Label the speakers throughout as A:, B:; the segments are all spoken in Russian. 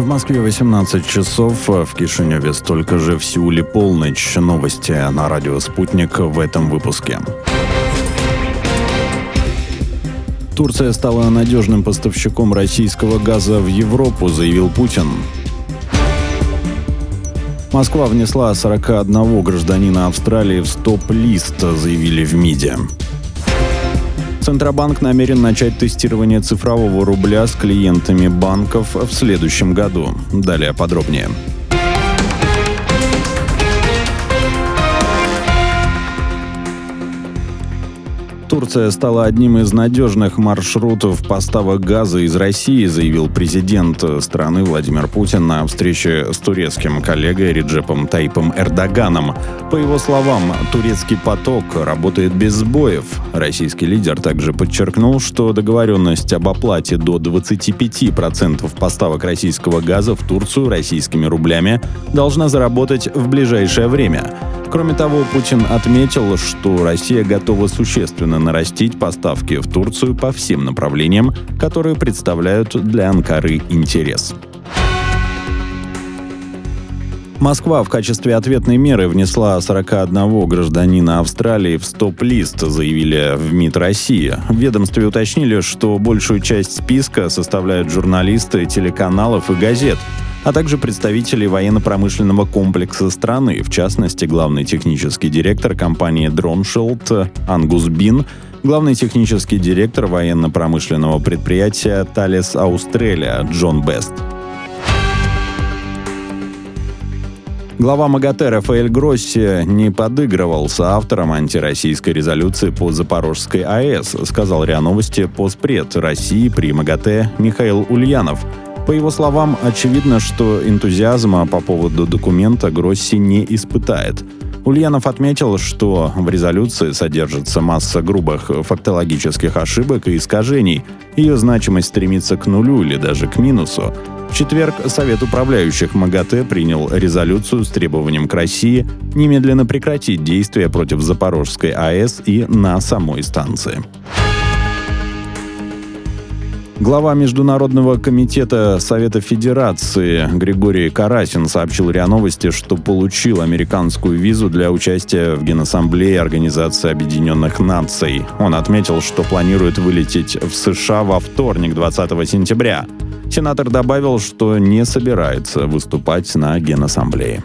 A: В Москве 18 часов, в Кишиневе столько же, в Сеуле полночь. Новости на радио «Спутник» в этом выпуске. Турция стала надежным поставщиком российского газа в Европу, заявил Путин. Москва внесла 41 гражданина Австралии в стоп-лист, заявили в МИДе. Центробанк намерен начать тестирование цифрового рубля с клиентами банков в следующем году. Далее подробнее. Турция стала одним из надежных маршрутов поставок газа из России, заявил президент страны Владимир Путин на встрече с турецким коллегой Реджепом Тайипом Эрдоганом. По его словам, турецкий поток работает без сбоев. Российский лидер также подчеркнул, что договоренность об оплате до 25% поставок российского газа в Турцию российскими рублями должна заработать в ближайшее время. Кроме того, Путин отметил, что Россия готова существенно нарастить поставки в Турцию по всем направлениям, которые представляют для Анкары интерес. Москва в качестве ответной меры внесла 41 гражданина Австралии в стоп-лист, заявили в МИД России. В ведомстве уточнили, что большую часть списка составляют журналисты телеканалов и газет, а также представители военно-промышленного комплекса страны, в частности, главный технический директор компании Дроншилд Ангус Бин, главный технический директор военно-промышленного предприятия Thales Australia Джон Бест. Глава МАГАТЭ Рафаэль Гросси не подыгрывал соавторам антироссийской резолюции по Запорожской АЭС, сказал РИА Новости постпред России при МАГАТЭ Михаил Ульянов. По его словам, очевидно, что энтузиазма по поводу документа Гросси не испытает. Ульянов отметил, что в резолюции содержится масса грубых фактологических ошибок и искажений. Ее значимость стремится к нулю или даже к минусу. В четверг Совет управляющих МАГАТЭ принял резолюцию с требованием к России немедленно прекратить действия против Запорожской АЭС и на самой станции. Глава Международного комитета Совета Федерации Григорий Карасин сообщил РИА Новости, что получил американскую визу для участия в Генассамблее Организации Объединенных Наций. Он отметил, что планирует вылететь в США во вторник, 20 сентября. Сенатор добавил, что не собирается выступать на Генассамблее.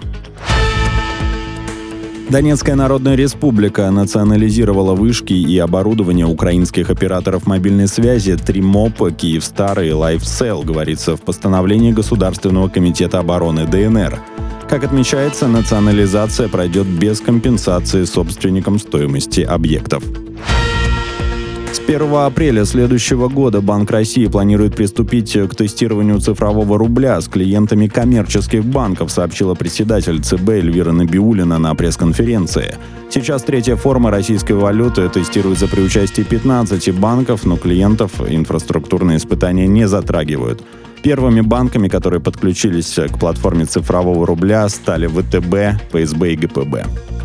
A: Донецкая Народная Республика национализировала вышки и оборудование украинских операторов мобильной связи Тримоп, Киевстар и Лайфсел, говорится в постановлении Государственного комитета обороны ДНР. Как отмечается, национализация пройдет без компенсации собственникам стоимости объектов. С 1 апреля следующего года Банк России планирует приступить к тестированию цифрового рубля с клиентами коммерческих банков, сообщила председатель ЦБ Эльвира Набиуллина на пресс-конференции. Сейчас третья форма российской валюты тестируется при участии 15 банков, но клиентов инфраструктурные испытания не затрагивают. Первыми банками, которые подключились к платформе цифрового рубля, стали ВТБ, ФСБ и ГПБ.